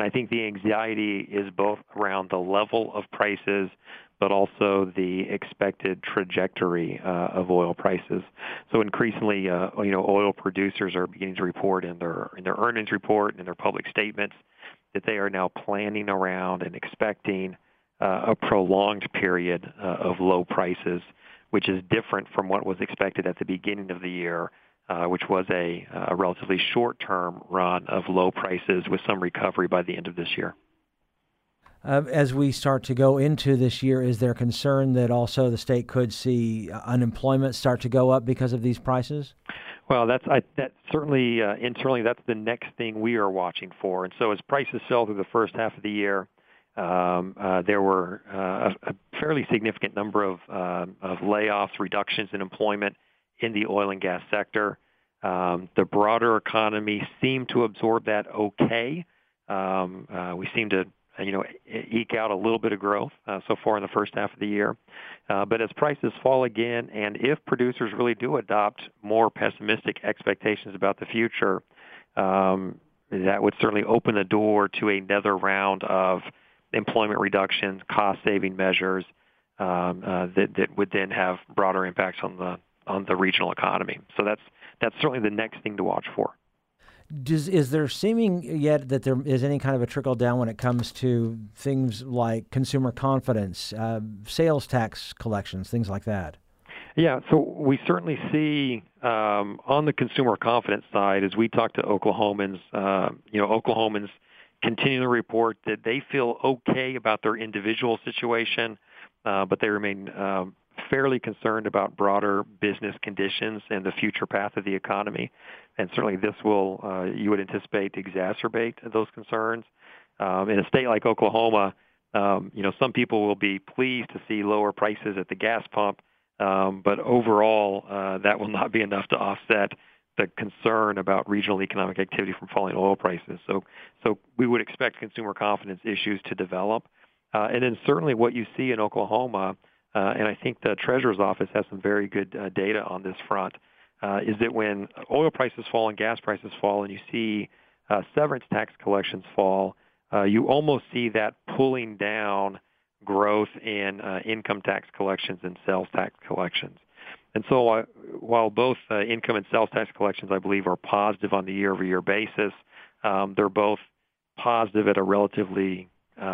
I think the anxiety is both around the level of prices, but also the expected trajectory of oil prices. So increasingly, oil producers are beginning to report in their earnings report and in their public statements that they are now planning around and expecting a prolonged period of low prices, which is different from what was expected at the beginning of the year, which was a relatively short-term run of low prices with some recovery by the end of this year. As we start to go into this year, is there concern that also the state could see unemployment start to go up because of these prices? Well, that's certainly internally that's the next thing we are watching for. And so as prices fell through the first half of the year, there were a fairly significant number of layoffs, reductions in employment in the oil and gas sector. The broader economy seemed to absorb that okay. We seem to eke out a little bit of growth so far in the first half of the year. But as prices fall again, and if producers really do adopt more pessimistic expectations about the future, that would certainly open the door to another round of employment reductions, cost-saving measures that would then have broader impacts on the regional economy. So that's certainly the next thing to watch for. Is there seeming yet that there is any kind of a trickle down when it comes to things like consumer confidence, sales tax collections, things like that? Yeah, so we certainly see on the consumer confidence side, as we talk to Oklahomans, Oklahomans continue to report that they feel okay about their individual situation, but they remain fairly concerned about broader business conditions and the future path of the economy. And certainly this will, you would anticipate, exacerbate those concerns. In a state like Oklahoma, some people will be pleased to see lower prices at the gas pump, but overall, that will not be enough to offset the concern about regional economic activity from falling oil prices. So we would expect consumer confidence issues to develop. And then certainly what you see in Oklahoma, and I think the Treasurer's Office has some very good data on this front, is that when oil prices fall and gas prices fall and you see severance tax collections fall, you almost see that pulling down growth in income tax collections and sales tax collections. And so while both income and sales tax collections, I believe, are positive on the year-over-year basis, they're both positive at a relatively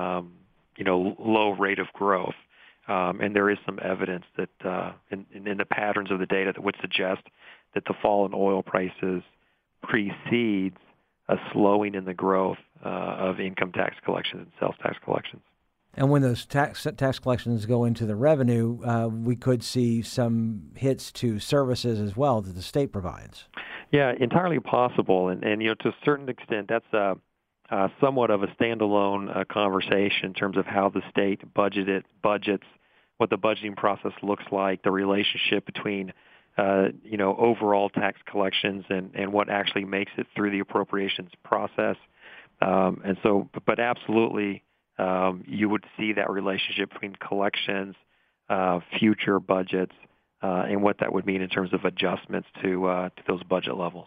low rate of growth. And there is some evidence that in the patterns of the data that would suggest that the fall in oil prices precedes a slowing in the growth of income tax collections and sales tax collections. And when those tax collections go into the revenue, we could see some hits to services as well that the state provides. Yeah, entirely possible. And to a certain extent, that's somewhat of a standalone conversation in terms of how the state budgets, what the budgeting process looks like, the relationship between overall tax collections and what actually makes it through the appropriations process. But absolutely, you would see that relationship between collections, future budgets, and what that would mean in terms of adjustments to those budget levels.